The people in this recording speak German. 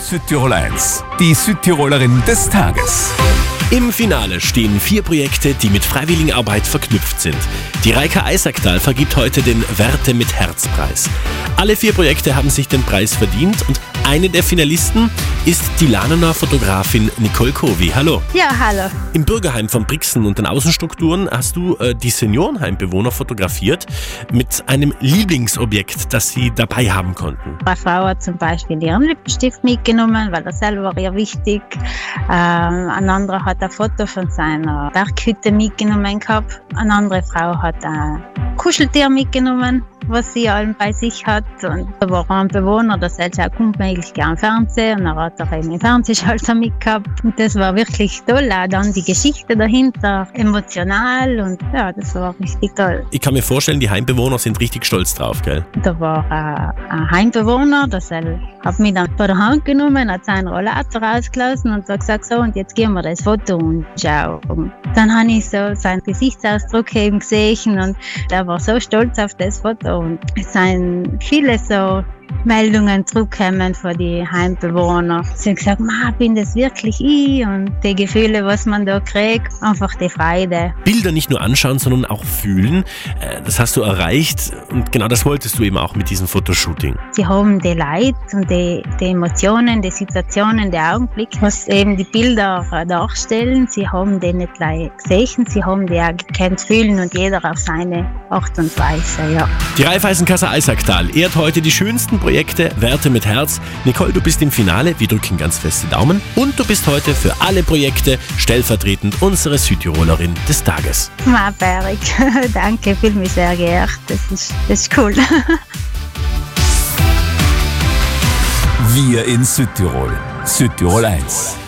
Südtirol 1, die Südtirolerin des Tages. Im Finale stehen 4 Projekte, die mit Freiwilligenarbeit verknüpft sind. Die Reika Eisacktal vergibt heute den Werte mit Herz-Preis. Alle 4 Projekte haben sich den Preis verdient und eine der Finalisten ist die Lahnener Fotografin Nicole Covey. Hallo. Ja, hallo. Im Bürgerheim von Brixen und den Außenstrukturen hast du die Seniorenheimbewohner fotografiert mit einem Lieblingsobjekt, das sie dabei haben konnten. Eine Frau hat zum Beispiel ihren Lippenstift mitgenommen, weil er selber ihr wichtig. Ein anderer hat ein Foto von seiner Berghütte mitgenommen gehabt. Eine andere Frau hat ein Kuscheltier mitgenommen, was sie allem bei sich hat. Und da war ein Bewohner, der selbst auch unmöglich gern Fernsehen, und er hat auch eben den Fernsehschalter mitgehabt. Und das war wirklich toll, auch dann die Geschichte dahinter, emotional, und ja, das war richtig toll. Ich kann mir vorstellen, die Heimbewohner sind richtig stolz drauf, gell? Da war ein Heimbewohner, der hat mich dann bei der Hand genommen, hat seinen Rollator rausgelassen und hat gesagt, so, und jetzt gehen wir das Foto und schau. Und dann habe ich so seinen Gesichtsausdruck eben gesehen und er war so stolz auf das Foto. Und es sind viele so Meldungen zurückgekommen von den Heimbewohnern. Sie haben gesagt, bin das wirklich ich? Und die Gefühle, was man da kriegt, einfach die Freude. Bilder nicht nur anschauen, sondern auch fühlen, das hast du erreicht und genau das wolltest du eben auch mit diesem Fotoshooting. Sie haben die Leute und die Emotionen, die Situationen, die Augenblicke, was eben die Bilder darstellen. Sie haben die nicht gleich gesehen, sie haben die auch gekannt fühlen und jeder auf seine Art und Weise. Ja. Die Raiffeisenkasse Eisacktal ehrt heute die schönsten Projekte, Werte mit Herz. Nicole, du bist im Finale, wir drücken ganz fest die Daumen und du bist heute für alle Projekte stellvertretend unsere Südtirolerin des Tages. Berik, danke, fühle mich sehr geehrt, das ist cool. Wir in Südtirol, Südtirol 1.